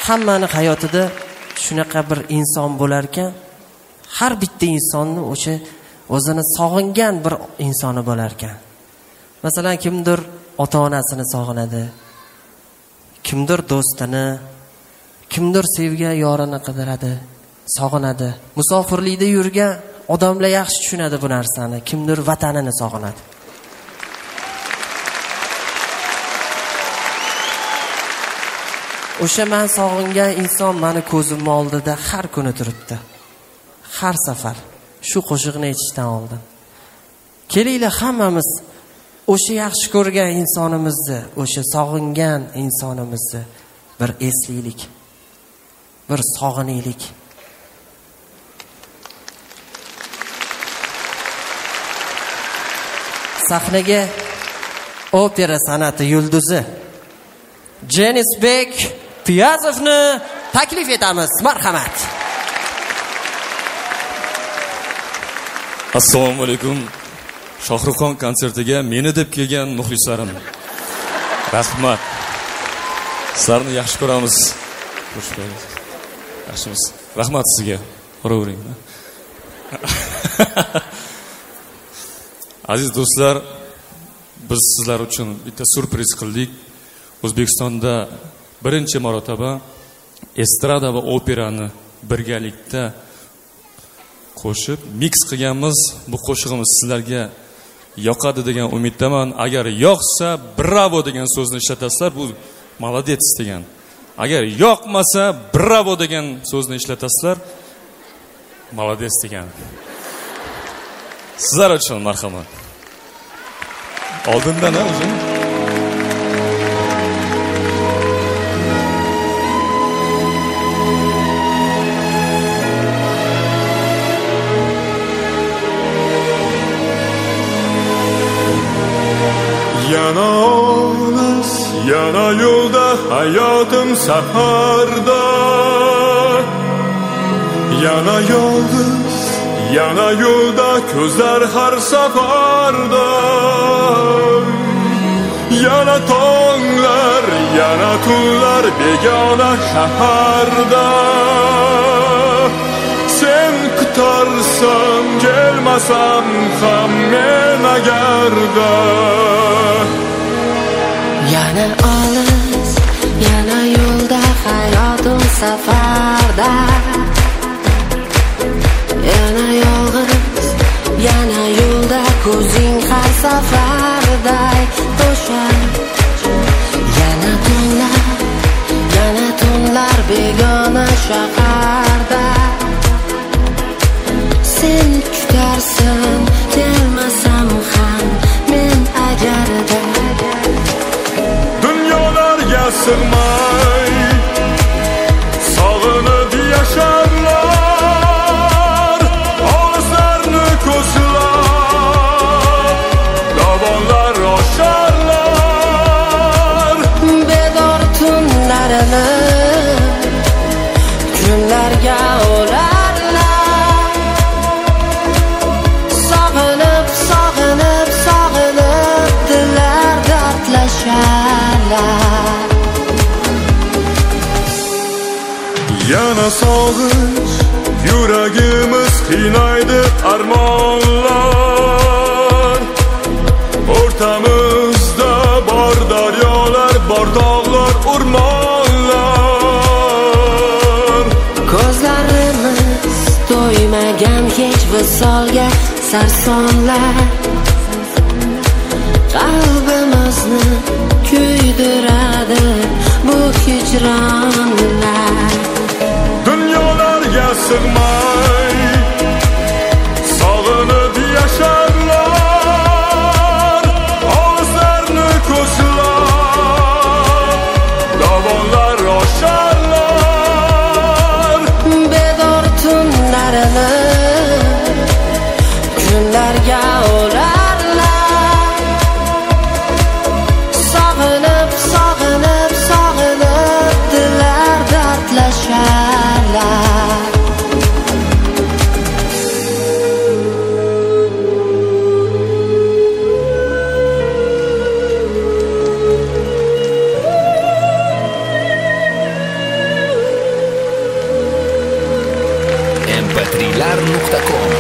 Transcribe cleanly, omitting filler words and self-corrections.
hammani hayotida shunaqa bir inson bo'lar ekan, har bitta insonni o'sha o'zini sog'ingan bir insoni bo'lar ekan. Masalan, kimdir ota-onasini sog'inadi, kimdir do'stini, kimdir sevgan yorini qidiradi, sog'inadi. Musofirlikda yurgan odamlar yaxshi tushunadi bu narsani. Kimdir vatanini sog'inadi. O'sha men sog'ingan inson meni ko'zimning oldida har kuni turibdi. Har safar shu qo'shiqni aytishdan oldin. Kelinglar hammamiz o'sha yaxshi ko'rgan insonimizni, o'sha sog'ingan insonimizni bir eslaylik, bir sog'inaylik. Sahnaga opera san'ati yulduzi Jenisbek Piyazovni taklif etamiz. Marhamat. Assalomu alaykum. Shohruxxon konsertiga meni deb kelgan muxlislarim. Rahmat. Sizlarni yaxshi ko'ramiz. Xush kelibsiz. Yaxshimiz. Rahmat sizga. Uravering. Aziz do'stlar, biz sizlar uchun bitta surpriz qildik. O'zbekistonda birinchi marotaba estrada va operani birgalikda qo'shib mix qilganmiz. Bu qo'shig'imiz sizlarga yoqadi degan umiddaman. Agar yoqsa, bravo degan so'zni ishlatasizlar. Bu молодец degan. Agar yoqmasa, bravo degan so'zni ishlatasizlar. Молодец degan. Sizlar uchun marhamat. Oldindan o'zi yana olis, yana yo'lda hayotim safarda, yana yolg'iz, yana yo'lda ko'zlar har safarda, yana tonglar, yana tunlar begona shaharda. Sen kutarsan, kelmasam ham men agarda. Yana olis, yana yo'lda hayotim safarda, yana yolg'iz, yana yo'lda ko'zing har safarday to'shar. Yana tunlar begona shaharda. Sen kutarsan, kelmasam ham men agarda. Dunyolarga sig'may sog'inib yasharlar, olislarni ko'zlab dovonlar osharlar. Bedor tunlarini kunlarga olarlar. Sog'inib, sog'inib, sog'inib dillar dardlasharlar. Yana sog'ish, yuragimiz qiynaydi armonlar. O'rtamizda bor daryolar, bor tog'lar, o'rmonlar. Ko'zlarimiz to'ymagan hech visolga sarsonlar. Qalbimizni kuydiradi bu hijronlar. Dunyolarga sig'may sog'inib yasharlar, olislarni ko'zlab dovonlar osharlar. Bedor tunlarini kunlarga olarlar. Sog'inib, sog'inib, sog'inib dillar mp3lar.com